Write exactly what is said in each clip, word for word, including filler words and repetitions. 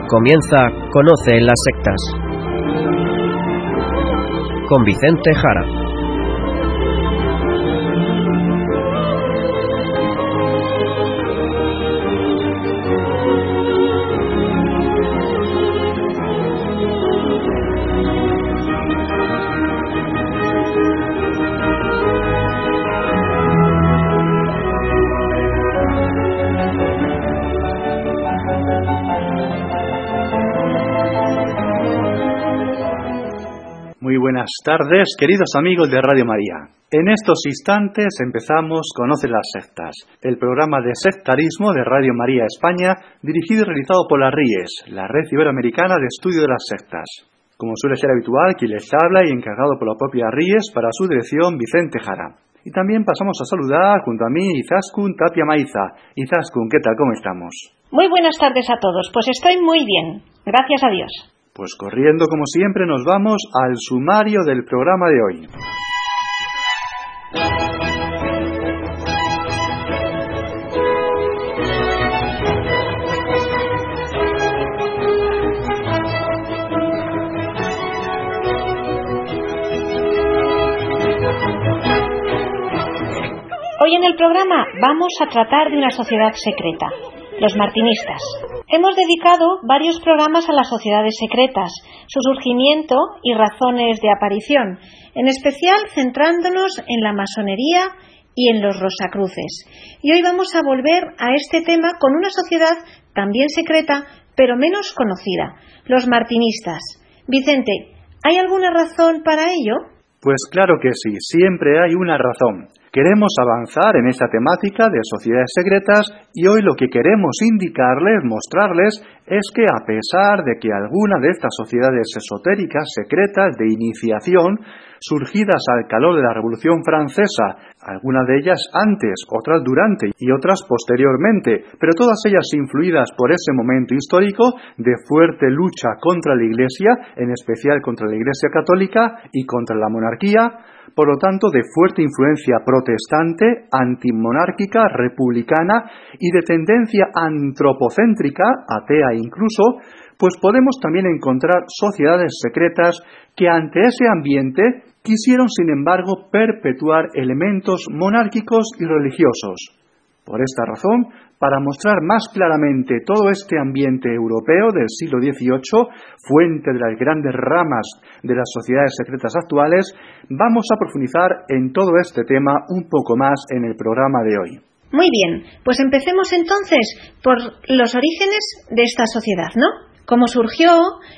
Comienza Conoce las sectas con Vicente Jara. Muy buenas tardes, queridos amigos de Radio María. En estos instantes empezamos Conoce las sectas, el programa de sectarismo de Radio María España, dirigido y realizado por la R I E S, la Red Iberoamericana de Estudio de las Sectas. Como suele ser habitual, quien les habla y encargado por la propia R I E S para su dirección, Vicente Jara. Y también pasamos a saludar junto a mí Izaskun Tapia Maiza. Izaskun, ¿qué tal? ¿Cómo estamos? Muy buenas tardes a todos, pues estoy muy bien, gracias a Dios. Pues corriendo como siempre nos vamos al sumario del programa de hoy. Hoy en el programa vamos a tratar de una sociedad secreta, los martinistas. Hemos dedicado varios programas a las sociedades secretas, su surgimiento y razones de aparición, en especial centrándonos en la masonería y en los rosacruces. Y hoy vamos a volver a este tema con una sociedad también secreta, pero menos conocida, los martinistas. Vicente, ¿hay alguna razón para ello? Pues claro que sí, siempre hay una razón. Queremos avanzar en esta temática de sociedades secretas y hoy lo que queremos indicarles, mostrarles, es que a pesar de que alguna de estas sociedades esotéricas, secretas, de iniciación, surgidas al calor de la Revolución Francesa, algunas de ellas antes, otras durante y otras posteriormente, pero todas ellas influidas por ese momento histórico de fuerte lucha contra la Iglesia, en especial contra la Iglesia católica y contra la monarquía, por lo tanto de fuerte influencia protestante, antimonárquica, republicana y de tendencia antropocéntrica, atea incluso, pues podemos también encontrar sociedades secretas que ante ese ambiente quisieron sin embargo perpetuar elementos monárquicos y religiosos. Por esta razón, para mostrar más claramente todo este ambiente europeo del siglo dieciocho, fuente de las grandes ramas de las sociedades secretas actuales, vamos a profundizar en todo este tema un poco más en el programa de hoy. Muy bien, pues empecemos entonces por los orígenes de esta sociedad, ¿no? ¿Cómo surgió?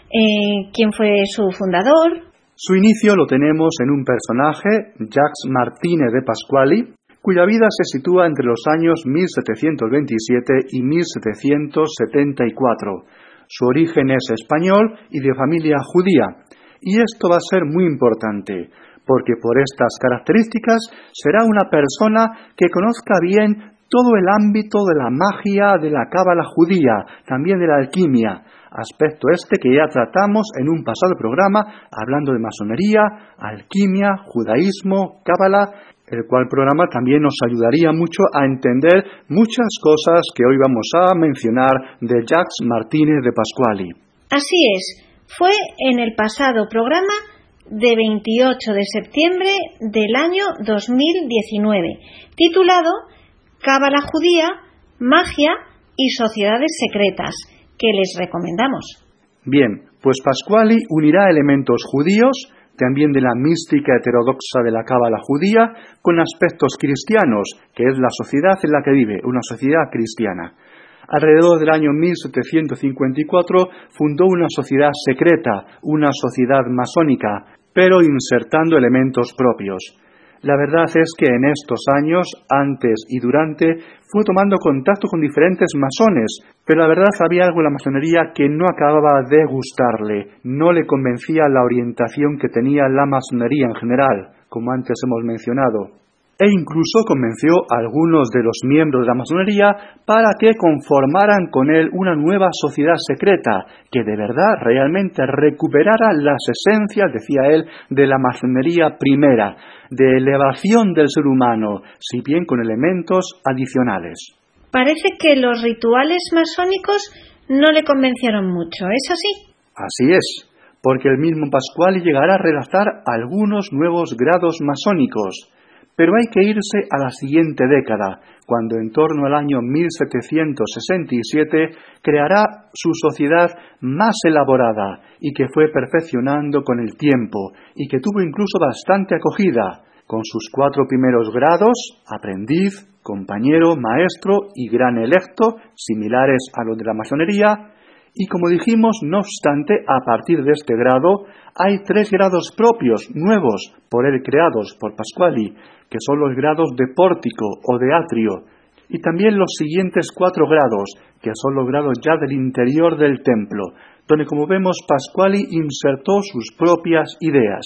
Eh, ¿Quién fue su fundador? Su inicio lo tenemos en un personaje, Jacques Martínez de Pasquali, cuya vida se sitúa entre los años mil setecientos veintisiete y mil setecientos setenta y cuatro. Su origen es español y de familia judía, y esto va a ser muy importante, porque por estas características será una persona que conozca bien todo el ámbito de la magia, de la cábala judía, también de la alquimia, aspecto este que ya tratamos en un pasado programa, hablando de masonería, alquimia, judaísmo, cábala, el cual programa también nos ayudaría mucho a entender muchas cosas que hoy vamos a mencionar de Jacques Martínez de Pasquali. Así es, fue en el pasado programa de veintiocho de septiembre del año dos mil diecinueve, titulado Cábala judía, magia y sociedades secretas, que les recomendamos. Bien, pues Pasquali unirá elementos judíos, también de la mística heterodoxa de la cábala judía, con aspectos cristianos, que es la sociedad en la que vive, una sociedad cristiana. Alrededor del año mil setecientos cincuenta y cuatro fundó una sociedad secreta, una sociedad masónica, pero insertando elementos propios. La verdad es que en estos años, antes y durante, fue tomando contacto con diferentes masones, pero la verdad había algo en la masonería que no acababa de gustarle, no le convencía la orientación que tenía la masonería en general, como antes hemos mencionado. E incluso convenció a algunos de los miembros de la masonería para que conformaran con él una nueva sociedad secreta, que de verdad realmente recuperara las esencias, decía él, de la masonería primera, de elevación del ser humano, si bien con elementos adicionales. Parece que los rituales masónicos no le convencieron mucho, ¿es así? Así es, porque el mismo Pasquali llegará a redactar algunos nuevos grados masónicos, pero hay que irse a la siguiente década, cuando en torno al año mil setecientos sesenta y siete creará su sociedad más elaborada y que fue perfeccionando con el tiempo y que tuvo incluso bastante acogida, con sus cuatro primeros grados, aprendiz, compañero, maestro y gran electo, similares a los de la masonería. Y como dijimos, no obstante, a partir de este grado hay tres grados propios, nuevos, por él creados, por Pasquali, que son los grados de pórtico o de atrio, y también los siguientes cuatro grados, que son los grados ya del interior del templo, donde, como vemos, Pasquali insertó sus propias ideas.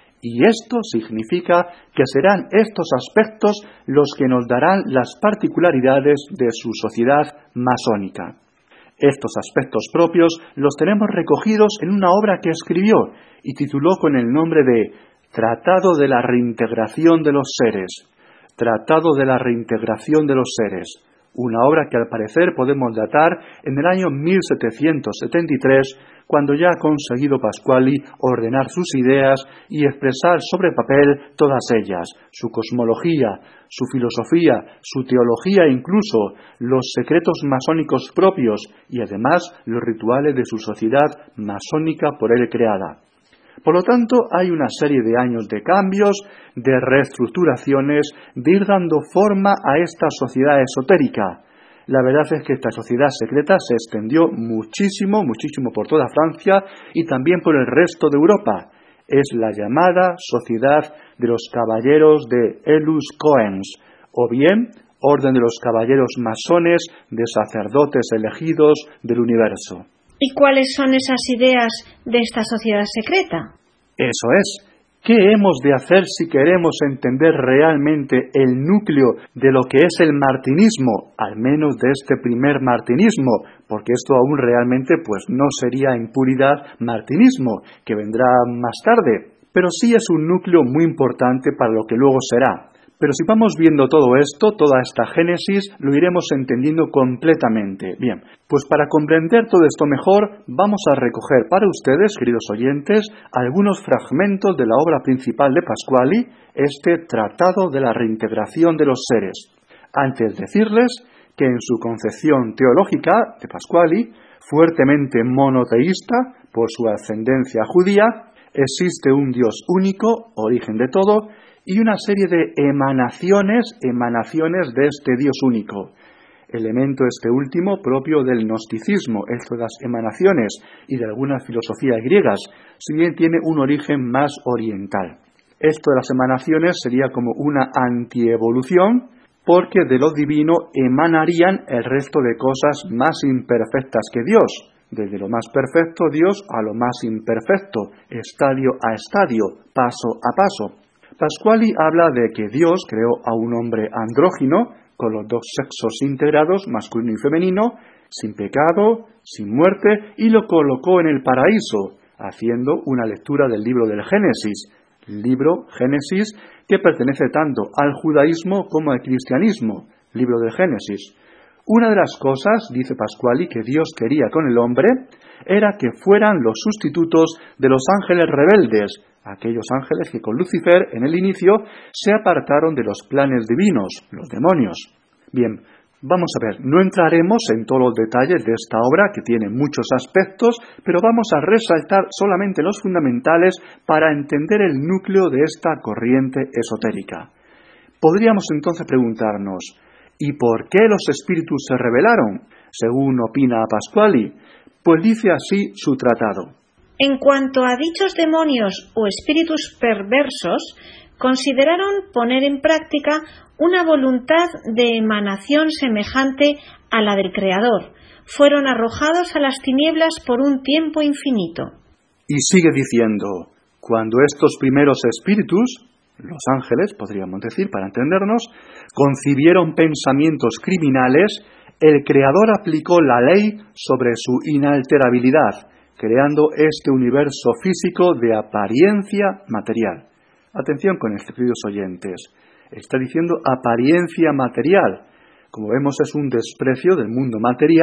Y esto significa que serán estos aspectos los que nos darán las particularidades de su sociedad masónica. Estos aspectos propios los tenemos recogidos en una obra que escribió y tituló con el nombre de Tratado de la reintegración de los seres. Tratado de la reintegración de los seres. Una obra que al parecer podemos datar en el año mil setecientos setenta y tres, cuando ya ha conseguido Pasquali ordenar sus ideas y expresar sobre papel todas ellas, su cosmología, su filosofía, su teología e incluso los secretos masónicos propios y además los rituales de su sociedad masónica por él creada. Por lo tanto, hay una serie de años de cambios, de reestructuraciones, de ir dando forma a esta sociedad esotérica. La verdad es que esta sociedad secreta se extendió muchísimo, muchísimo por toda Francia y también por el resto de Europa. Es la llamada Sociedad de los Caballeros de Elus Coens, o bien Orden de los Caballeros Masones de Sacerdotes Elegidos del Universo. ¿Y cuáles son esas ideas de esta sociedad secreta? Eso es. ¿Qué hemos de hacer si queremos entender realmente el núcleo de lo que es el martinismo, al menos de este primer martinismo? Porque esto aún realmente pues no sería en puridad martinismo, que vendrá más tarde, pero sí es un núcleo muy importante para lo que luego será. Pero si vamos viendo todo esto, toda esta génesis, lo iremos entendiendo completamente. Bien, pues para comprender todo esto mejor, vamos a recoger para ustedes, queridos oyentes, algunos fragmentos de la obra principal de Pasquali, este Tratado de la Reintegración de los Seres. Antes de decirles que en su concepción teológica de Pasquali, fuertemente monoteísta por su ascendencia judía, existe un Dios único, origen de todo, y una serie de emanaciones, emanaciones de este Dios único. Elemento este último propio del gnosticismo, esto de las emanaciones y de algunas filosofías griegas, si bien tiene un origen más oriental. Esto de las emanaciones sería como una antievolución, porque de lo divino emanarían el resto de cosas más imperfectas que Dios, desde lo más perfecto Dios a lo más imperfecto, estadio a estadio, paso a paso. Pasquali habla de que Dios creó a un hombre andrógino, con los dos sexos integrados, masculino y femenino, sin pecado, sin muerte, y lo colocó en el paraíso, haciendo una lectura del libro del Génesis, libro Génesis que pertenece tanto al judaísmo como al cristianismo, libro del Génesis. Una de las cosas, dice Pasquali, que Dios quería con el hombre, era que fueran los sustitutos de los ángeles rebeldes, aquellos ángeles que con Lucifer, en el inicio, se apartaron de los planes divinos, los demonios. Bien, vamos a ver, no entraremos en todos los detalles de esta obra, que tiene muchos aspectos, pero vamos a resaltar solamente los fundamentales para entender el núcleo de esta corriente esotérica. Podríamos entonces preguntarnos, ¿y por qué los espíritus se rebelaron? Según opina Pasquali, pues dice así su tratado. En cuanto a dichos demonios o espíritus perversos, consideraron poner en práctica una voluntad de emanación semejante a la del Creador. Fueron arrojados a las tinieblas por un tiempo infinito. Y sigue diciendo, cuando estos primeros espíritus, los ángeles, podríamos decir, para entendernos, concibieron pensamientos criminales, el Creador aplicó la ley sobre su inalterabilidad, creando este universo físico de apariencia material. Atención con esto, queridos oyentes. Está diciendo apariencia material. Como vemos, es un desprecio del mundo material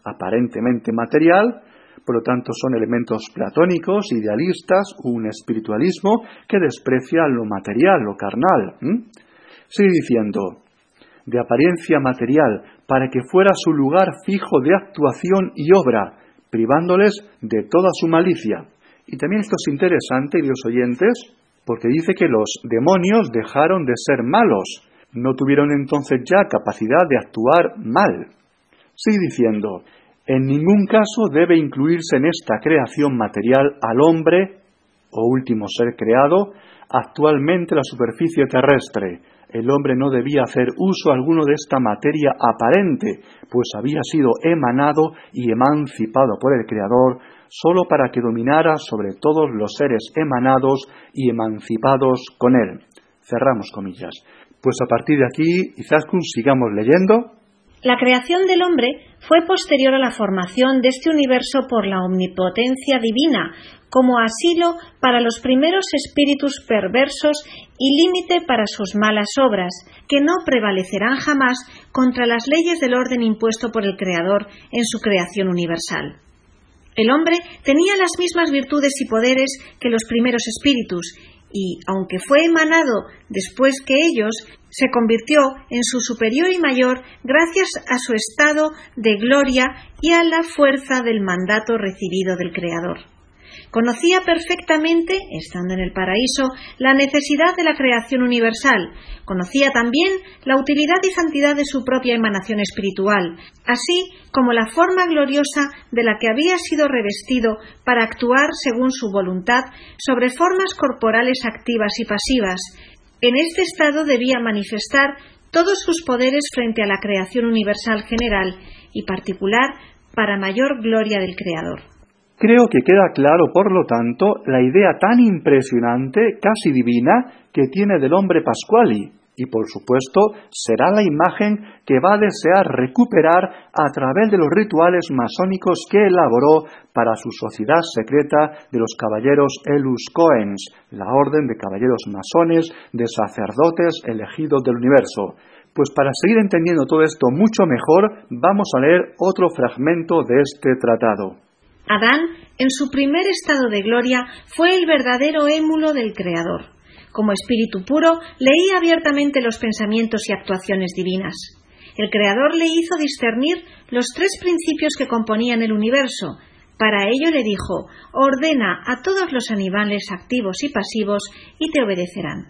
aparentemente material, por lo tanto son elementos platónicos, idealistas, un espiritualismo que desprecia lo material, lo carnal. ¿Mm? Sigue diciendo, de apariencia material, para que fuera su lugar fijo de actuación y obra, privándoles de toda su malicia. Y también esto es interesante, queridos oyentes, porque dice que los demonios dejaron de ser malos, no tuvieron entonces ya capacidad de actuar mal. Sigue diciendo, en ningún caso debe incluirse en esta creación material al hombre, o último ser creado, actualmente la superficie terrestre. El hombre no debía hacer uso alguno de esta materia aparente, pues había sido emanado y emancipado por el Creador solo para que dominara sobre todos los seres emanados y emancipados con él. Cerramos comillas. Pues a partir de aquí, Izaskun, sigamos leyendo. La creación del hombre fue posterior a la formación de este universo por la omnipotencia divina, como asilo para los primeros espíritus perversos y límite para sus malas obras, que no prevalecerán jamás contra las leyes del orden impuesto por el Creador en su creación universal. El hombre tenía las mismas virtudes y poderes que los primeros espíritus, y, aunque fue emanado después que ellos, se convirtió en su superior y mayor gracias a su estado de gloria y a la fuerza del mandato recibido del Creador. Conocía perfectamente, estando en el paraíso, la necesidad de la creación universal. Conocía también la utilidad y santidad de su propia emanación espiritual, así como la forma gloriosa de la que había sido revestido para actuar según su voluntad sobre formas corporales activas y pasivas. En este estado debía manifestar todos sus poderes frente a la creación universal general y particular para mayor gloria del Creador. Creo que queda claro, por lo tanto, la idea tan impresionante, casi divina, que tiene del hombre Pasquali, y por supuesto será la imagen que va a desear recuperar a través de los rituales masónicos que elaboró para su sociedad secreta de los caballeros Elus Coens, la orden de caballeros masones, de sacerdotes elegidos del universo. Pues para seguir entendiendo todo esto mucho mejor, vamos a leer otro fragmento de este tratado. Adán, en su primer estado de gloria, fue el verdadero émulo del Creador. Como espíritu puro, leía abiertamente los pensamientos y actuaciones divinas. El Creador le hizo discernir los tres principios que componían el universo. Para ello le dijo, ordena a todos los animales activos y pasivos y te obedecerán.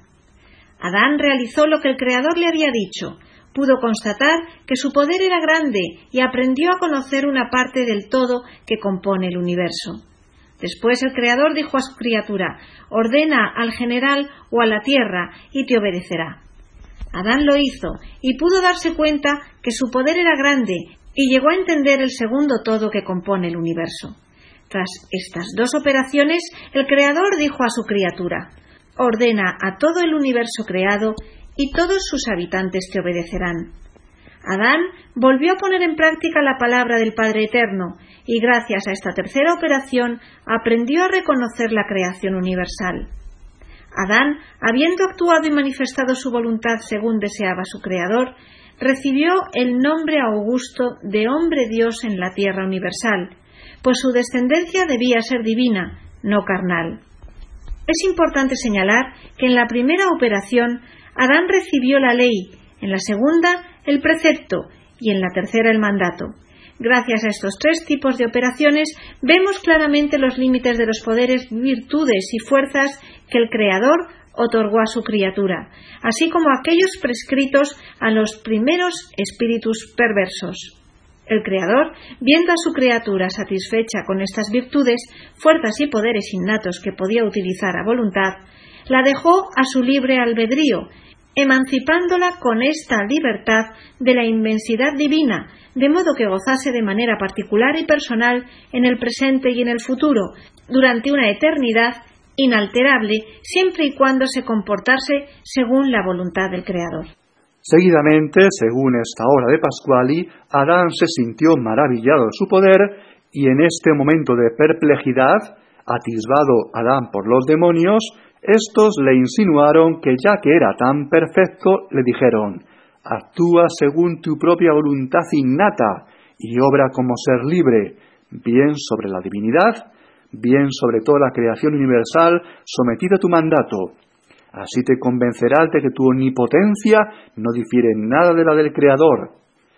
Adán realizó lo que el Creador le había dicho. Pudo constatar que su poder era grande y aprendió a conocer una parte del todo que compone el universo. Después el Creador dijo a su criatura, ordena al general o a la tierra y te obedecerá. Adán lo hizo y pudo darse cuenta que su poder era grande y llegó a entender el segundo todo que compone el universo. Tras estas dos operaciones, el Creador dijo a su criatura, ordena a todo el universo creado y todos sus habitantes te obedecerán. Adán volvió a poner en práctica la palabra del Padre Eterno y gracias a esta tercera operación aprendió a reconocer la creación universal. Adán, habiendo actuado y manifestado su voluntad según deseaba su Creador, recibió el nombre augusto de hombre Dios en la tierra universal, pues su descendencia debía ser divina, no carnal. Es importante señalar que en la primera operación Adán recibió la ley, en la segunda el precepto y en la tercera el mandato. Gracias a estos tres tipos de operaciones vemos claramente los límites de los poderes, virtudes y fuerzas que el Creador otorgó a su criatura, así como aquellos prescritos a los primeros espíritus perversos. El Creador, viendo a su criatura satisfecha con estas virtudes, fuerzas y poderes innatos que podía utilizar a voluntad, la dejó a su libre albedrío, emancipándola con esta libertad de la inmensidad divina, de modo que gozase de manera particular y personal en el presente y en el futuro, durante una eternidad inalterable, siempre y cuando se comportase según la voluntad del Creador. Seguidamente, según esta obra de Pasquali, Adán se sintió maravillado de su poder y en este momento de perplejidad, atisbado Adán por los demonios, estos le insinuaron que ya que era tan perfecto, le dijeron, actúa según tu propia voluntad innata y obra como ser libre, bien sobre la divinidad, bien sobre toda la creación universal sometida a tu mandato. Así te convencerás de que tu omnipotencia no difiere en nada de la del Creador.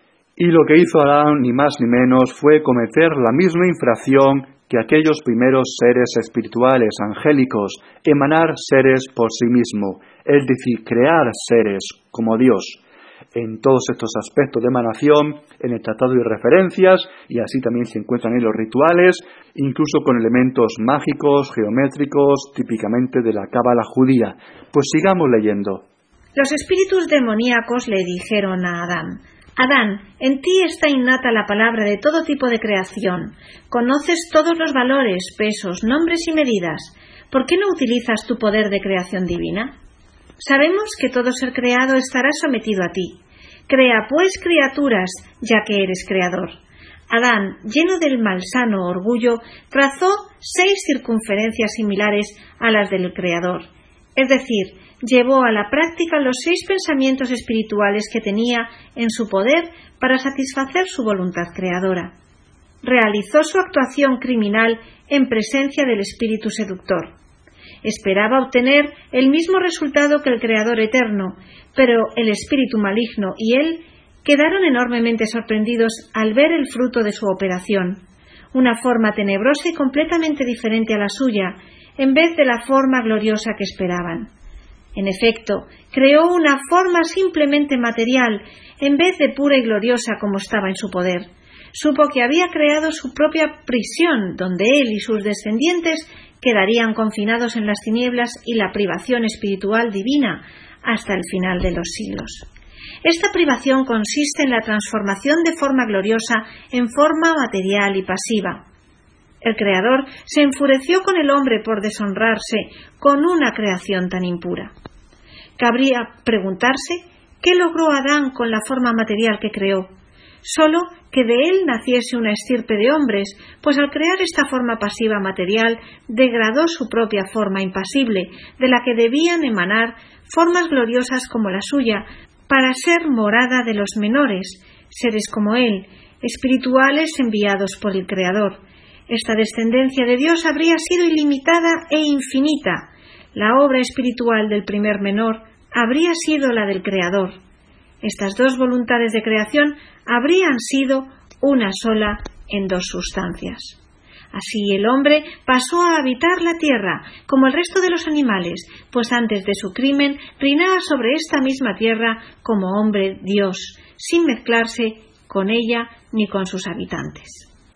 Y lo que hizo Adán, ni más ni menos, fue cometer la misma infracción que aquellos primeros seres espirituales, angélicos, emanar seres por sí mismo, es decir, crear seres como Dios. En todos estos aspectos de emanación, en el tratado y referencias, y así también se encuentran en los rituales, incluso con elementos mágicos, geométricos, típicamente de la cábala judía. Pues sigamos leyendo. Los espíritus demoníacos le dijeron a Adán: Adán, en ti está innata la palabra de todo tipo de creación. Conoces todos los valores, pesos, nombres y medidas. ¿Por qué no utilizas tu poder de creación divina? Sabemos que todo ser creado estará sometido a ti. Crea pues criaturas, ya que eres creador. Adán, lleno del malsano orgullo, trazó seis circunferencias similares a las del Creador. Es decir, llevó a la práctica los seis pensamientos espirituales que tenía en su poder para satisfacer su voluntad creadora. Realizó su actuación criminal en presencia del espíritu seductor. Esperaba obtener el mismo resultado que el Creador eterno, pero el espíritu maligno y él quedaron enormemente sorprendidos al ver el fruto de su operación, una forma tenebrosa y completamente diferente a la suya, en vez de la forma gloriosa que esperaban. En efecto, creó una forma simplemente material, en vez de pura y gloriosa como estaba en su poder. Supo que había creado su propia prisión, donde él y sus descendientes quedarían confinados en las tinieblas y la privación espiritual divina hasta el final de los siglos. Esta privación consiste en la transformación de forma gloriosa en forma material y pasiva. El Creador se enfureció con el hombre por deshonrarse con una creación tan impura. Cabría preguntarse qué logró Adán con la forma material que creó. Solo que de él naciese una estirpe de hombres, pues al crear esta forma pasiva material degradó su propia forma impasible, de la que debían emanar formas gloriosas como la suya, para ser morada de los menores, seres como él, espirituales enviados por el Creador. Esta descendencia de Dios habría sido ilimitada e infinita. La obra espiritual del primer menor habría sido la del Creador. Estas dos voluntades de creación habrían sido una sola en dos sustancias. Así el hombre pasó a habitar la tierra, como el resto de los animales, pues antes de su crimen reinaba sobre esta misma tierra como hombre Dios, sin mezclarse con ella ni con sus habitantes.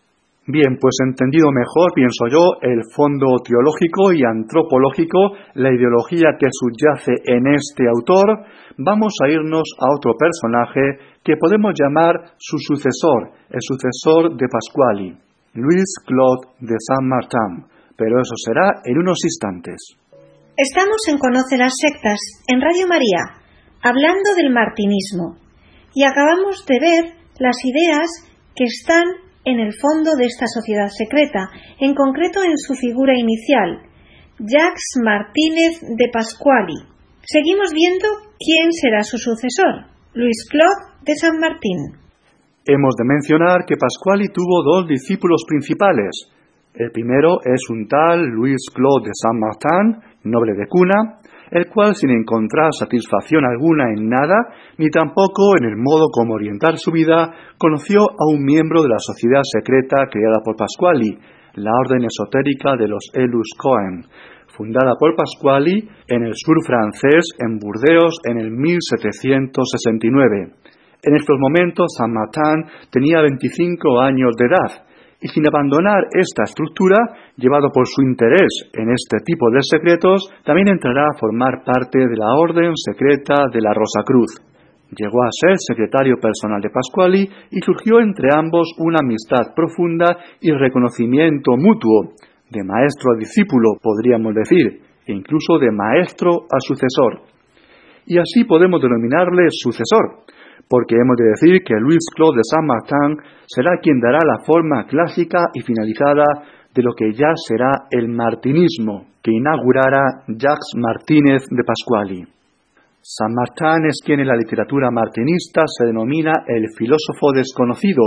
Bien, pues entendido mejor, pienso yo, el fondo teológico y antropológico, la ideología que subyace en este autor, vamos a irnos a otro personaje que podemos llamar su sucesor, el sucesor de Pasquali, Louis Claude de Saint-Martin, pero eso será en unos instantes. Estamos en Conoce las Sectas, en Radio María, hablando del martinismo, y acabamos de ver las ideas que están en el fondo de esta sociedad secreta, en concreto en su figura inicial, Jacques Martínez de Pasquali. Seguimos viendo quién será su sucesor, Louis Claude de Saint-Martin. Hemos de mencionar que Pasquali tuvo dos discípulos principales. El primero es un tal Louis Claude de Saint-Martin, noble de cuna, el cual, sin encontrar satisfacción alguna en nada, ni tampoco en el modo como orientar su vida, conoció a un miembro de la sociedad secreta creada por Pasquali, la orden esotérica de los Elus Cohen, fundada por Pasquali en el sur francés, en Burdeos, en el mil setecientos sesenta y nueve. En estos momentos, Saint-Martin tenía veinticinco años de edad, y sin abandonar esta estructura, llevado por su interés en este tipo de secretos, también entrará a formar parte de la orden secreta de la Rosacruz. Llegó a ser secretario personal de Pasquali y surgió entre ambos una amistad profunda y reconocimiento mutuo, de maestro a discípulo, podríamos decir, e incluso de maestro a sucesor. Y así podemos denominarle sucesor, porque hemos de decir que Louis Claude de Saint-Martin será quien dará la forma clásica y finalizada de lo que ya será el martinismo, que inaugurará Jacques Martínez de Pasquali. Saint-Martin es quien en la literatura martinista se denomina el filósofo desconocido,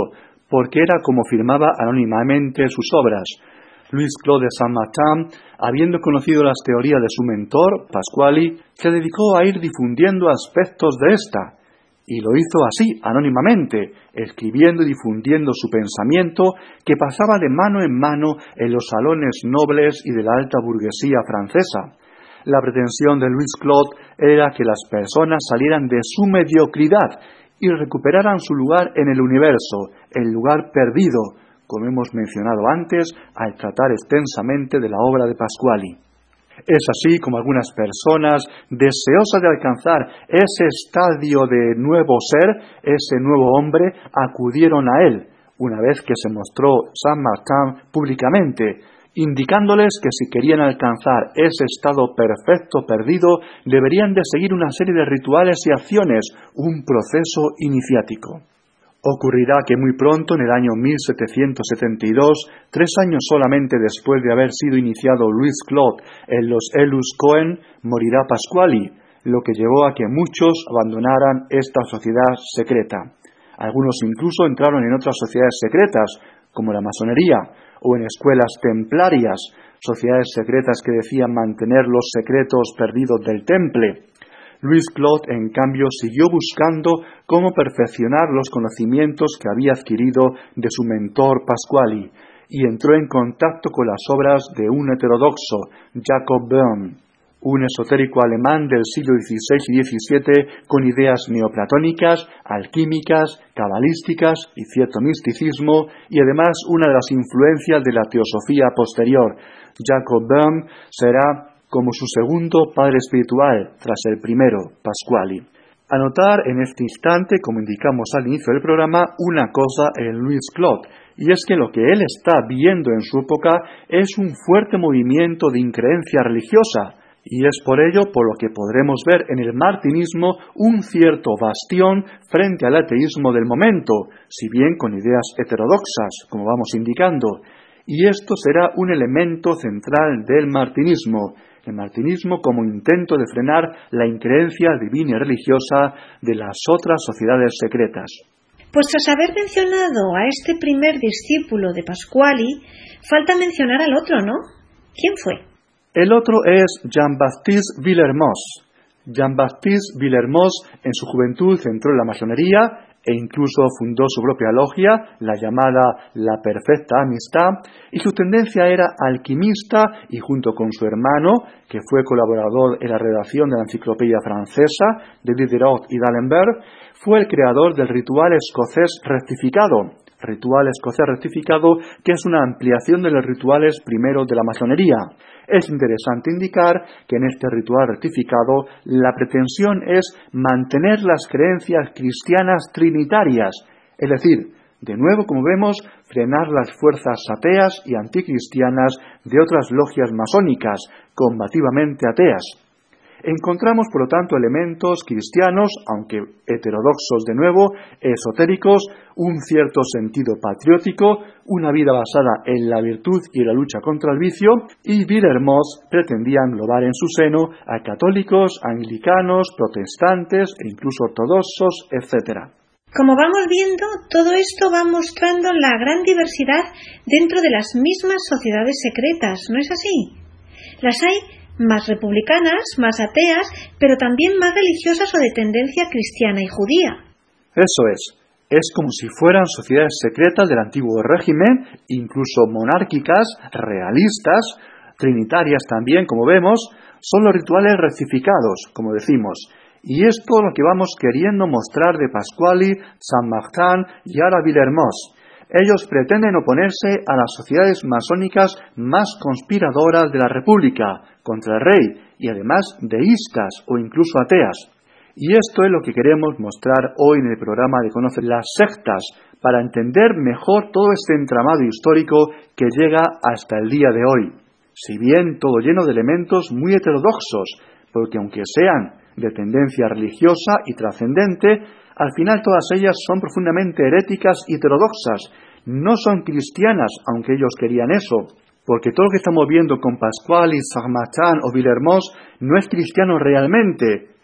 porque era como firmaba anónimamente sus obras. Louis-Claude de Saint-Martin, habiendo conocido las teorías de su mentor, Pasquali, se dedicó a ir difundiendo aspectos de esta, y lo hizo así, anónimamente, escribiendo y difundiendo su pensamiento que pasaba de mano en mano en los salones nobles y de la alta burguesía francesa. La pretensión de Louis-Claude era que las personas salieran de su mediocridad y recuperaran su lugar en el universo, el lugar perdido, como hemos mencionado antes al tratar extensamente de la obra de Pasquali. Es así como algunas personas, deseosas de alcanzar ese estadio de nuevo ser, ese nuevo hombre, acudieron a él, una vez que se mostró Saint-Martin públicamente, indicándoles que si querían alcanzar ese estado perfecto perdido, deberían de seguir una serie de rituales y acciones, un proceso iniciático. Ocurrirá que muy pronto, en el año mil setecientos setenta y dos, tres años solamente después de haber sido iniciado Louis-Claude en los Eulus Cohen, morirá Pasquali, lo que llevó a que muchos abandonaran esta sociedad secreta. Algunos incluso entraron en otras sociedades secretas, como la masonería, o en escuelas templarias, sociedades secretas que decían mantener los secretos perdidos del temple. Louis-Claude, en cambio, siguió buscando cómo perfeccionar los conocimientos que había adquirido de su mentor Pasquali, y entró en contacto con las obras de un heterodoxo, Jacob Böhm, un esotérico alemán del siglo dieciséis y diecisiete con ideas neoplatónicas, alquímicas, cabalísticas y cierto misticismo, y además una de las influencias de la teosofía posterior. Jacob Böhm será como su segundo padre espiritual, tras el primero, Pasquali. Anotar en este instante, como indicamos al inicio del programa, una cosa en Louis-Claude, y es que lo que él está viendo en su época es un fuerte movimiento de increencia religiosa, y es por ello por lo que podremos ver en el martinismo un cierto bastión frente al ateísmo del momento, si bien con ideas heterodoxas, como vamos indicando, y esto será un elemento central del martinismo, el martinismo como intento de frenar la increencia divina y religiosa de las otras sociedades secretas. Pues tras haber mencionado a este primer discípulo de Pasquali, falta mencionar al otro, ¿no? ¿Quién fue? El otro es Jean-Baptiste Villermoz. Jean-Baptiste Villermoz en su juventud entró en la masonería e incluso fundó su propia logia, la llamada La Perfecta Amistad, y su tendencia era alquimista, y junto con su hermano, que fue colaborador en la redacción de la enciclopedia francesa, de Diderot y d'Alembert, fue el creador del ritual escocés rectificado, ritual escocés rectificado que es una ampliación de los rituales primeros de la masonería. Es interesante indicar que en este ritual rectificado la pretensión es mantener las creencias cristianas trinitarias, es decir, de nuevo, como vemos, frenar las fuerzas ateas y anticristianas de otras logias masónicas, combativamente ateas. Encontramos, por lo tanto, elementos cristianos, aunque heterodoxos de nuevo, esotéricos, un cierto sentido patriótico, una vida basada en la virtud y la lucha contra el vicio, y Villermoz pretendía englobar en su seno a católicos, anglicanos, protestantes e incluso ortodoxos, etcétera. Como vamos viendo, todo esto va mostrando la gran diversidad dentro de las mismas sociedades secretas, ¿no es así? Las hay más republicanas, más ateas, pero también más religiosas o de tendencia cristiana y judía. Eso es. Es como si fueran sociedades secretas del antiguo régimen, incluso monárquicas, realistas, trinitarias también, como vemos, son los rituales rectificados, como decimos. Y es todo lo que vamos queriendo mostrar de Pasquali, Saint-Martin y ahora Villermoz. Ellos pretenden oponerse a las sociedades masónicas más conspiradoras de la República, contra el rey, y además deístas o incluso ateas. Y esto es lo que queremos mostrar hoy en el programa de Conocer las sectas, para entender mejor todo este entramado histórico que llega hasta el día de hoy. Si bien todo lleno de elementos muy heterodoxos, porque aunque sean de tendencia religiosa y trascendente, al final todas ellas son profundamente heréticas y heterodoxas. No son cristianas, aunque ellos querían eso, porque todo lo que estamos viendo con Pasquali, Saint-Martin o Villermoz no es cristiano realmente,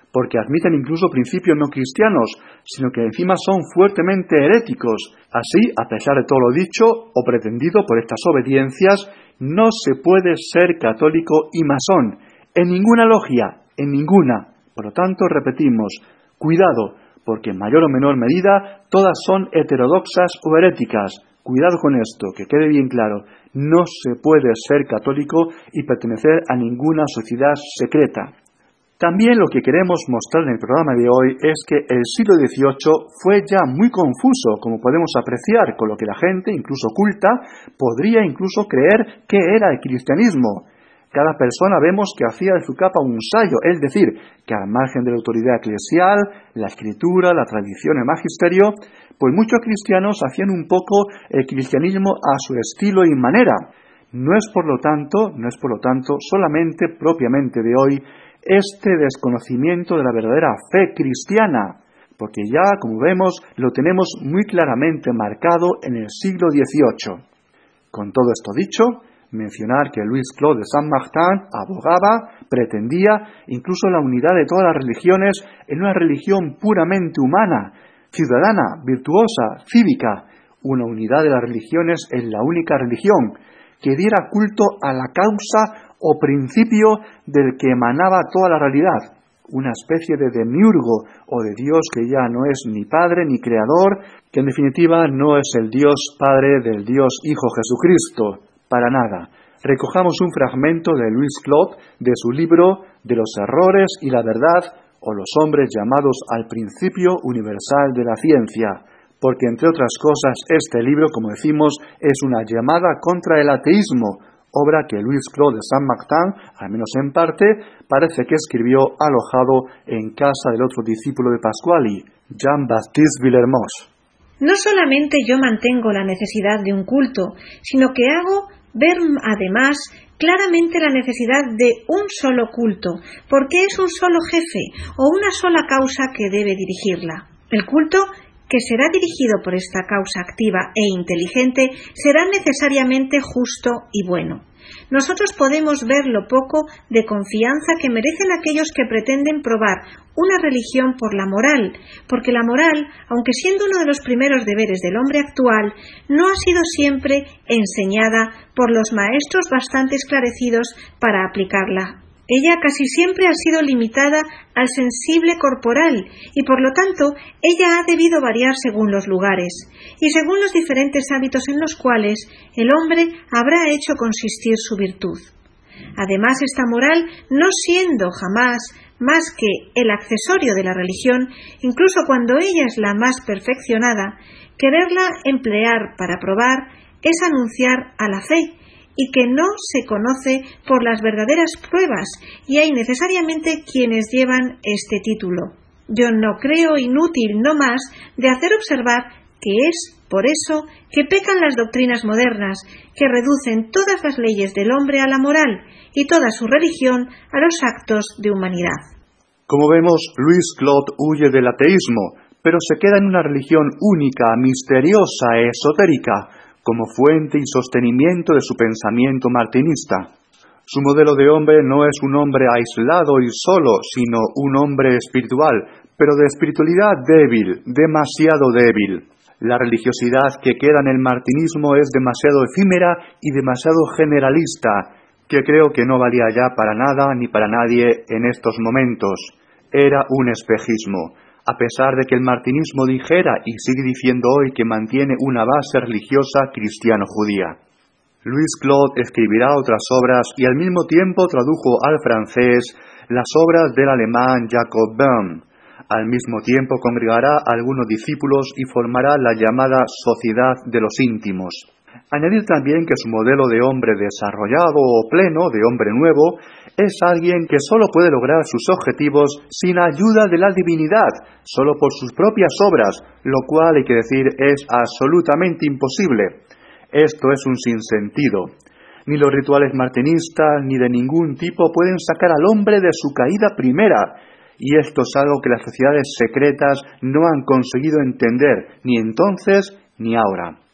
porque admiten incluso principios no cristianos, sino que encima son fuertemente heréticos. Así, a pesar de todo lo dicho o pretendido por estas obediencias, no se puede ser católico y masón, en ninguna logia, en ninguna. Por lo tanto, repetimos, cuidado, porque en mayor o menor medida todas son heterodoxas o heréticas. Cuidado con esto, que quede bien claro, no se puede ser católico y pertenecer a ninguna sociedad secreta. También lo que queremos mostrar en el programa de hoy es que el siglo dieciocho fue ya muy confuso, como podemos apreciar, con lo que la gente, incluso culta, podría incluso creer que era el cristianismo. Cada persona vemos que hacía de su capa un sayo, es decir, que al margen de la autoridad eclesial, la escritura, la tradición, el magisterio, pues muchos cristianos hacían un poco el cristianismo a su estilo y manera. No es por lo tanto, no es por lo tanto, solamente propiamente de hoy, este desconocimiento de la verdadera fe cristiana, porque ya, como vemos, lo tenemos muy claramente marcado en el siglo dieciocho. Con todo esto dicho, mencionar que Louis Claude de Saint-Martin abogaba, pretendía incluso la unidad de todas las religiones en una religión puramente humana, ciudadana, virtuosa, cívica, una unidad de las religiones en la única religión, que diera culto a la causa o principio del que emanaba toda la realidad, una especie de demiurgo o de Dios que ya no es ni Padre ni Creador, que en definitiva no es el Dios Padre del Dios Hijo Jesucristo, para nada. Recojamos un fragmento de Louis Claude de su libro De los errores y la verdad, o los hombres llamados al principio universal de la ciencia, porque entre otras cosas este libro, como decimos, es una llamada contra el ateísmo, obra que Louis Claude de Saint-Martin, al menos en parte, parece que escribió alojado en casa del otro discípulo de Pasquali, Jean-Baptiste Villermoz. No solamente yo mantengo la necesidad de un culto, sino que hago ver además claramente la necesidad de un solo culto, porque es un solo jefe o una sola causa que debe dirigirla. El culto que será dirigido por esta causa activa e inteligente será necesariamente justo y bueno. Nosotros podemos ver lo poco de confianza que merecen aquellos que pretenden probar una religión por la moral, porque la moral, aunque siendo uno de los primeros deberes del hombre actual, no ha sido siempre enseñada por los maestros bastante esclarecidos para aplicarla. Ella casi siempre ha sido limitada al sensible corporal y por lo tanto ella ha debido variar según los lugares y según los diferentes hábitos en los cuales el hombre habrá hecho consistir su virtud. Además, esta moral, no siendo jamás más que el accesorio de la religión, incluso cuando ella es la más perfeccionada, quererla emplear para probar es anunciar a la fe, y que no se conoce por las verdaderas pruebas, y hay necesariamente quienes llevan este título. Yo no creo inútil no más de hacer observar que es por eso que pecan las doctrinas modernas, que reducen todas las leyes del hombre a la moral y toda su religión a los actos de humanidad. Como vemos, Louis Claude huye del ateísmo, pero se queda en una religión única, misteriosa, esotérica, como fuente y sostenimiento de su pensamiento martinista. Su modelo de hombre no es un hombre aislado y solo, sino un hombre espiritual, pero de espiritualidad débil, demasiado débil. La religiosidad que queda en el martinismo es demasiado efímera y demasiado generalista, que creo que no valía ya para nada ni para nadie en estos momentos. Era un espejismo. A pesar de que el martinismo dijera y sigue diciendo hoy que mantiene una base religiosa cristiano-judía. Louis Claude escribirá otras obras y al mismo tiempo tradujo al francés las obras del alemán Jacob Böhm. Al mismo tiempo congregará a algunos discípulos y formará la llamada Sociedad de los Íntimos. Añadir también que su modelo de hombre desarrollado o pleno, de hombre nuevo, es alguien que solo puede lograr sus objetivos sin ayuda de la divinidad, solo por sus propias obras, lo cual, hay que decir, es absolutamente imposible. Esto es un sinsentido. Ni los rituales martinistas ni de ningún tipo pueden sacar al hombre de su caída primera, y esto es algo que las sociedades secretas no han conseguido entender, ni entonces ni ahora.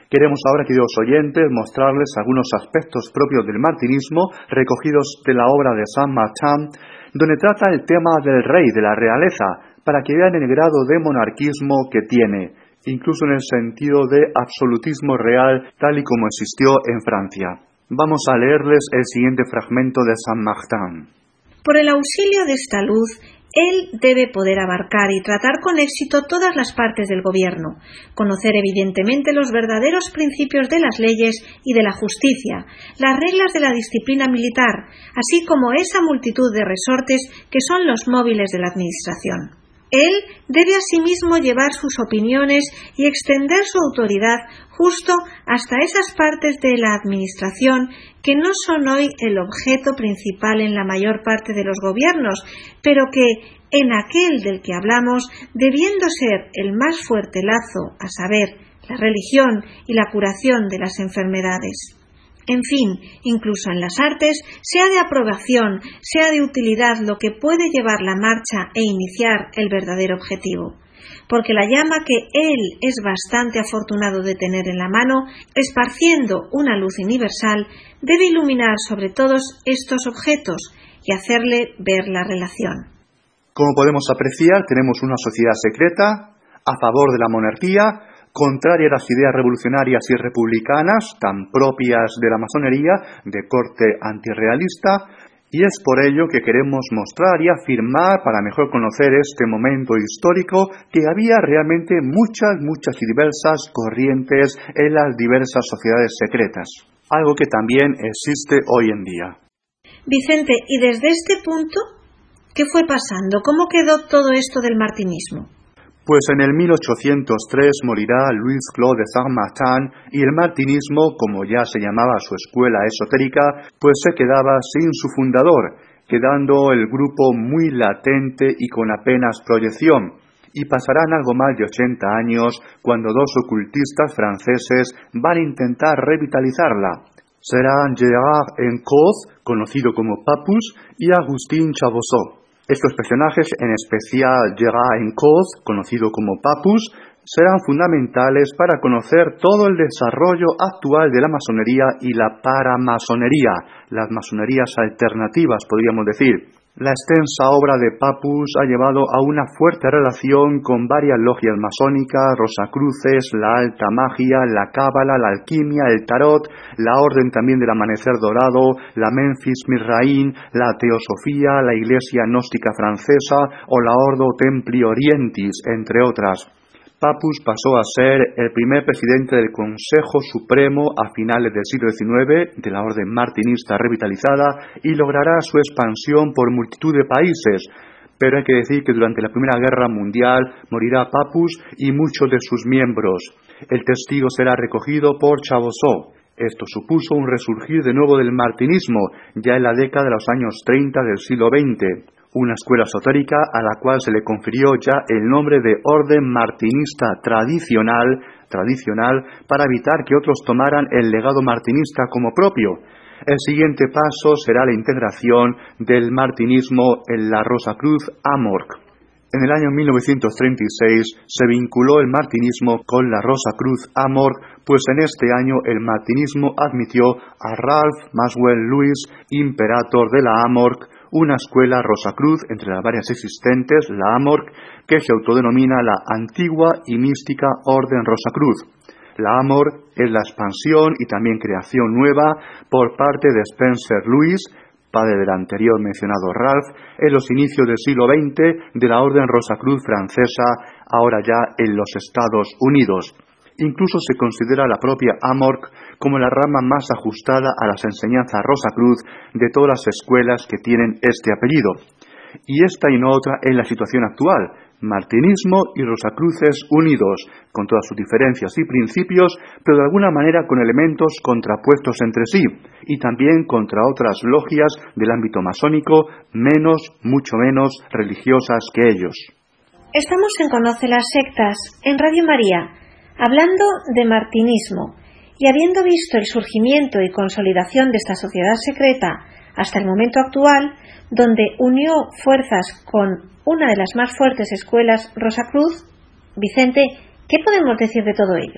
Queremos ahora, queridos oyentes, mostrarles algunos aspectos propios del martinismo recogidos de la obra de Saint-Martin, donde trata el tema del rey, de la realeza, para que vean el grado de monarquismo que tiene, incluso en el sentido de absolutismo real, tal y como existió en Francia. Vamos a leerles el siguiente fragmento de Saint-Martin. Por el auxilio de esta luz, él debe poder abarcar y tratar con éxito todas las partes del gobierno, conocer evidentemente los verdaderos principios de las leyes y de la justicia, las reglas de la disciplina militar, así como esa multitud de resortes que son los móviles de la administración. Él debe asimismo llevar sus opiniones y extender su autoridad justo hasta esas partes de la administración que no son hoy el objeto principal en la mayor parte de los gobiernos, pero que en aquel del que hablamos, debiendo ser el más fuerte lazo, a saber, la religión y la curación de las enfermedades. En fin, incluso en las artes, sea de aprobación, sea de utilidad lo que puede llevar la marcha e iniciar el verdadero objetivo. Porque la llama que él es bastante afortunado de tener en la mano, esparciendo una luz universal, debe iluminar sobre todos estos objetos y hacerle ver la relación. Como podemos apreciar, tenemos una sociedad secreta a favor de la monarquía, contraria a las ideas revolucionarias y republicanas, tan propias de la masonería, de corte antirrealista, y es por ello que queremos mostrar y afirmar, para mejor conocer este momento histórico, que había realmente muchas, muchas y diversas corrientes en las diversas sociedades secretas, algo que también existe hoy en día. Vicente, y desde este punto, ¿qué fue pasando? ¿Cómo quedó todo esto del martinismo? Pues en el mil ochocientos tres morirá Louis Claude de Saint-Martin y el martinismo, como ya se llamaba su escuela esotérica, pues se quedaba sin su fundador, quedando el grupo muy latente y con apenas proyección. Y pasarán algo más de ochenta años cuando dos ocultistas franceses van a intentar revitalizarla. Serán Gérard Encausse, conocido como Papus, y Agustín Chaboseau. Estos personajes, en especial Gérard Encausse, conocido como Papus, serán fundamentales para conocer todo el desarrollo actual de la masonería y la paramasonería, las masonerías alternativas, podríamos decir. La extensa obra de Papus ha llevado a una fuerte relación con varias logias masónicas, Rosacruces, la alta magia, la cábala, la alquimia, el tarot, la orden también del amanecer dorado, la Memphis Mizraim, la teosofía, la iglesia gnóstica francesa o la Ordo Templi Orientis, entre otras. Papus pasó a ser el primer presidente del Consejo Supremo a finales del siglo diecinueve de la orden martinista revitalizada y logrará su expansión por multitud de países, pero hay que decir que durante la Primera Guerra Mundial morirá Papus y muchos de sus miembros. El testigo será recogido por Chaboseau. Esto supuso un resurgir de nuevo del martinismo, ya en la década de los años treinta del siglo veinte. Una escuela esotérica a la cual se le confirió ya el nombre de Orden Martinista Tradicional, tradicional para evitar que otros tomaran el legado martinista como propio. El siguiente paso será la integración del martinismo en la Rosacruz Amorc. En el año mil novecientos treinta y seis se vinculó el martinismo con la Rosacruz Amorc, pues en este año el martinismo admitió a Ralph Maxwell Lewis, imperator de la Amorc, una escuela Rosacruz entre las varias existentes, la Amorc, que se autodenomina la antigua y mística Orden Rosacruz. La Amorc es la expansión y también creación nueva por parte de Spencer Lewis, padre del anterior mencionado Ralph, en los inicios del siglo veinte de la Orden Rosacruz francesa, ahora ya en los Estados Unidos. Incluso se considera la propia Amorc como la rama más ajustada a las enseñanzas Rosacruz de todas las escuelas que tienen este apellido. Y esta y no otra es la situación actual: martinismo y Rosacruces unidos, con todas sus diferencias y principios, pero de alguna manera con elementos contrapuestos entre sí, y también contra otras logias del ámbito masónico, menos, mucho menos religiosas que ellos. Estamos en Conoce las Sectas, en Radio María, hablando de martinismo, y habiendo visto el surgimiento y consolidación de esta sociedad secreta hasta el momento actual, donde unió fuerzas con una de las más fuertes escuelas Rosacruz, Vicente, ¿qué podemos decir de todo ello?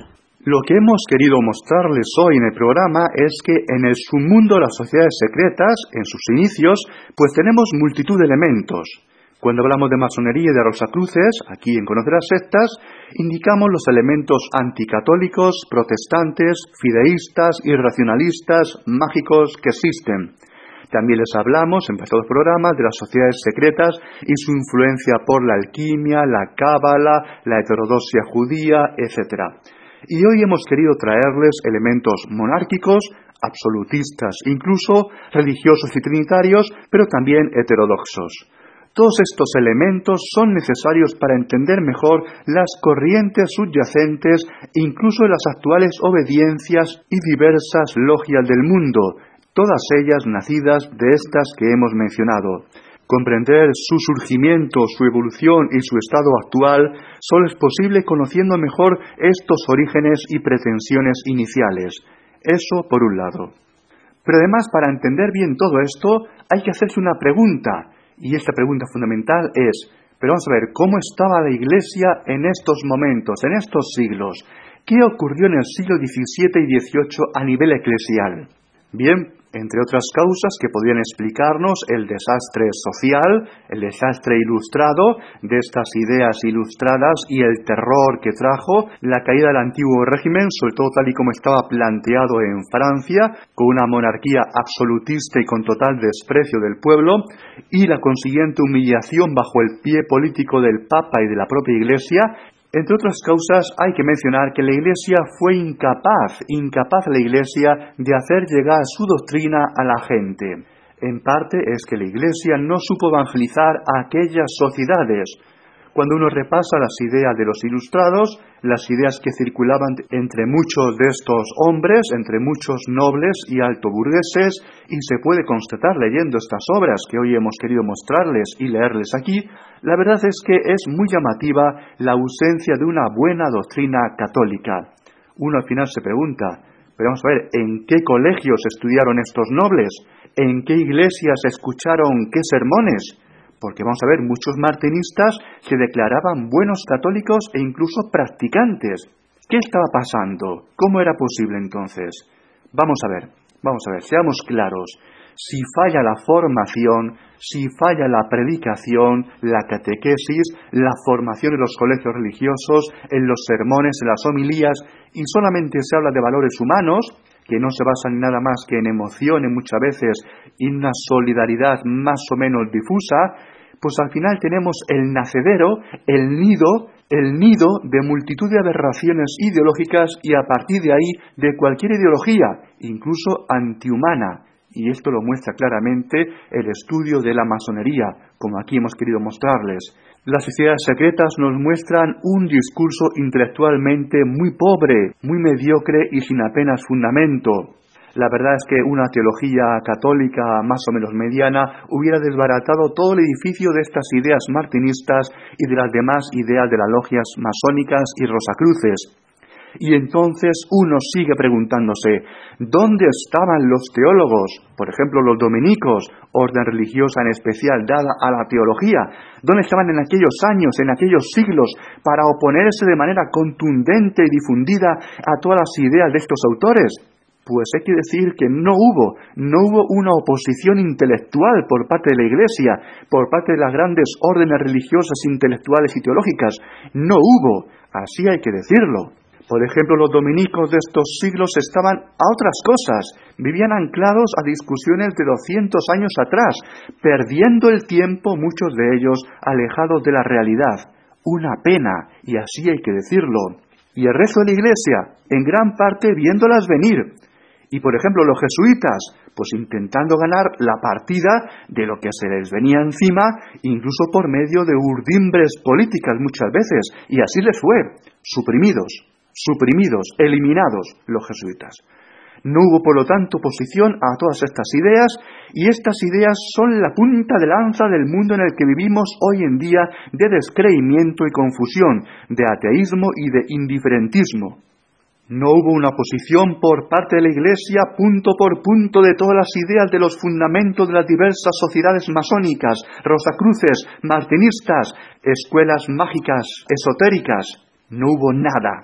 Lo que hemos querido mostrarles hoy en el programa es que en el submundo de las sociedades secretas, en sus inicios, pues tenemos multitud de elementos. Cuando hablamos de masonería y de Rosacruces, aquí en Conocer las Sectas, indicamos los elementos anticatólicos, protestantes, fideístas, irracionalistas, mágicos que existen. También les hablamos en pasados programas de las sociedades secretas y su influencia por la alquimia, la cábala, la heterodoxia judía, etcétera. Y hoy hemos querido traerles elementos monárquicos, absolutistas, incluso religiosos y trinitarios, pero también heterodoxos. Todos estos elementos son necesarios para entender mejor las corrientes subyacentes, incluso de las actuales obediencias y diversas logias del mundo, todas ellas nacidas de estas que hemos mencionado. Comprender su surgimiento, su evolución y su estado actual solo es posible conociendo mejor estos orígenes y pretensiones iniciales. Eso por un lado. Pero además, para entender bien todo esto, hay que hacerse una pregunta, y esta pregunta fundamental es, pero vamos a ver, ¿cómo estaba la Iglesia en estos momentos, en estos siglos? ¿Qué ocurrió en el siglo diecisiete y dieciocho a nivel eclesial? Bien, entre otras causas que podrían explicarnos el desastre social, el desastre ilustrado de estas ideas ilustradas y el terror que trajo la caída del antiguo régimen, sobre todo tal y como estaba planteado en Francia, con una monarquía absolutista y con total desprecio del pueblo, y la consiguiente humillación bajo el pie político del Papa y de la propia Iglesia. Entre otras causas, hay que mencionar que la Iglesia fue incapaz, incapaz la Iglesia de hacer llegar su doctrina a la gente. En parte es que la Iglesia no supo evangelizar a aquellas sociedades. Cuando uno repasa las ideas de los ilustrados, las ideas que circulaban entre muchos de estos hombres, entre muchos nobles y altoburgueses, y se puede constatar leyendo estas obras que hoy hemos querido mostrarles y leerles aquí, la verdad es que es muy llamativa la ausencia de una buena doctrina católica. Uno al final se pregunta, pero vamos a ver, ¿en qué colegios estudiaron estos nobles? ¿En qué iglesias escucharon qué sermones? Porque vamos a ver, muchos martinistas se declaraban buenos católicos e incluso practicantes. ¿Qué estaba pasando? ¿Cómo era posible entonces? Vamos a ver, vamos a ver, seamos claros. Si falla la formación, si falla la predicación, la catequesis, la formación en los colegios religiosos, en los sermones, en las homilías, y solamente se habla de valores humanos, que no se basan en nada más que en emociones muchas veces y en una solidaridad más o menos difusa, pues al final tenemos el nacedero, el nido, el nido de multitud de aberraciones ideológicas y a partir de ahí de cualquier ideología, incluso antihumana. Y esto lo muestra claramente el estudio de la masonería, como aquí hemos querido mostrarles. Las sociedades secretas nos muestran un discurso intelectualmente muy pobre, muy mediocre y sin apenas fundamento. La verdad es que una teología católica más o menos mediana hubiera desbaratado todo el edificio de estas ideas martinistas y de las demás ideas de las logias masónicas y rosacruces. Y entonces uno sigue preguntándose, ¿dónde estaban los teólogos? Por ejemplo, los dominicos, orden religiosa en especial dada a la teología. ¿Dónde estaban en aquellos años, en aquellos siglos, para oponerse de manera contundente y difundida a todas las ideas de estos autores? Pues hay que decir que no hubo, no hubo una oposición intelectual por parte de la Iglesia, por parte de las grandes órdenes religiosas, intelectuales y teológicas. No hubo, así hay que decirlo. Por ejemplo, los dominicos de estos siglos estaban a otras cosas, vivían anclados a discusiones de doscientos años atrás, perdiendo el tiempo muchos de ellos alejados de la realidad. Una pena, y así hay que decirlo. Y el resto de la Iglesia, en gran parte viéndolas venir. Y por ejemplo, los jesuitas, pues intentando ganar la partida de lo que se les venía encima, incluso por medio de urdimbres políticas muchas veces, y así les fue, suprimidos. Suprimidos, eliminados los jesuitas. No hubo, por lo tanto, oposición a todas estas ideas, y estas ideas son la punta de lanza del mundo en el que vivimos hoy en día de descreimiento y confusión, de ateísmo y de indiferentismo. No hubo una oposición por parte de la Iglesia punto por punto de todas las ideas de los fundamentos de las diversas sociedades masónicas, rosacruces, martinistas, escuelas mágicas, esotéricas. No hubo nada.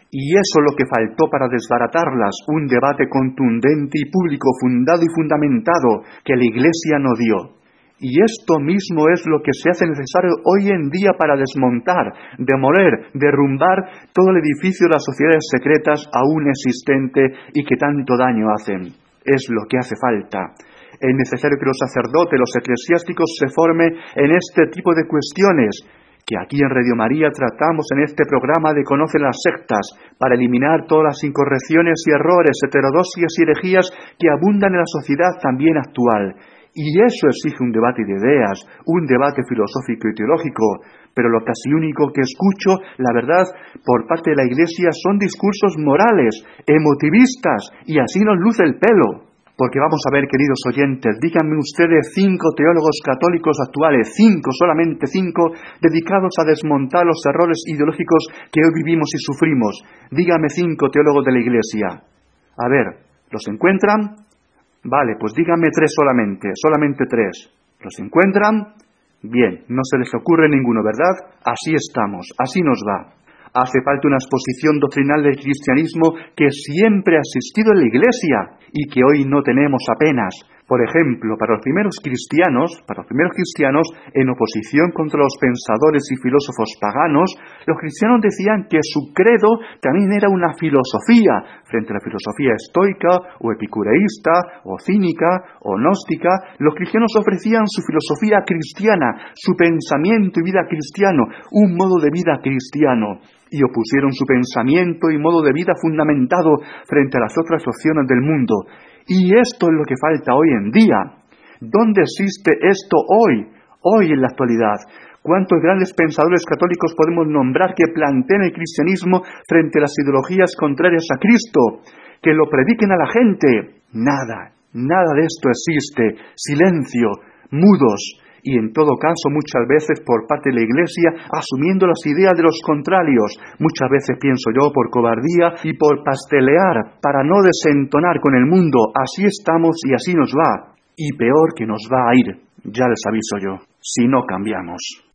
Y eso es lo que faltó para desbaratarlas, un debate contundente y público, fundado y fundamentado, que la Iglesia no dio. Y esto mismo es lo que se hace necesario hoy en día para desmontar, demoler, derrumbar todo el edificio de las sociedades secretas aún existente y que tanto daño hacen. Es lo que hace falta. Es necesario que los sacerdotes, los eclesiásticos se formen en este tipo de cuestiones, que aquí en Radio María tratamos en este programa de Conocer las sectas, para eliminar todas las incorrecciones y errores, heterodoxias y herejías que abundan en la sociedad también actual. Y eso exige un debate de ideas, un debate filosófico y teológico, pero lo casi único que escucho, la verdad, por parte de la Iglesia son discursos morales, emotivistas, y así nos luce el pelo. Porque vamos a ver, queridos oyentes, díganme ustedes cinco teólogos católicos actuales, cinco, solamente cinco, dedicados a desmontar los errores ideológicos que hoy vivimos y sufrimos. Díganme cinco teólogos de la Iglesia. A ver, ¿los encuentran? Vale, pues díganme tres solamente, solamente tres. ¿Los encuentran? Bien, no se les ocurre ninguno, ¿verdad? Así estamos, así nos va. Hace falta una exposición doctrinal del cristianismo que siempre ha existido en la Iglesia y que hoy no tenemos apenas. Por ejemplo, para los primeros cristianos, para los primeros cristianos, en oposición contra los pensadores y filósofos paganos, los cristianos decían que su credo también era una filosofía, frente a la filosofía estoica, o epicureísta, o cínica, o gnóstica. Los cristianos ofrecían su filosofía cristiana, su pensamiento y vida cristiano, un modo de vida cristiano, y opusieron su pensamiento y modo de vida fundamentado frente a las otras opciones del mundo. Y esto es lo que falta hoy en día. ¿Dónde existe esto hoy? Hoy en la actualidad. ¿Cuántos grandes pensadores católicos podemos nombrar que planteen el cristianismo frente a las ideologías contrarias a Cristo? Que lo prediquen a la gente. Nada, nada de esto existe. Silencio, mudos. Y en todo caso, muchas veces por parte de la Iglesia, asumiendo las ideas de los contrarios, muchas veces pienso yo por cobardía y por pastelear, para no desentonar con el mundo. Así estamos y así nos va. Y peor que nos va a ir, ya les aviso yo, si no cambiamos.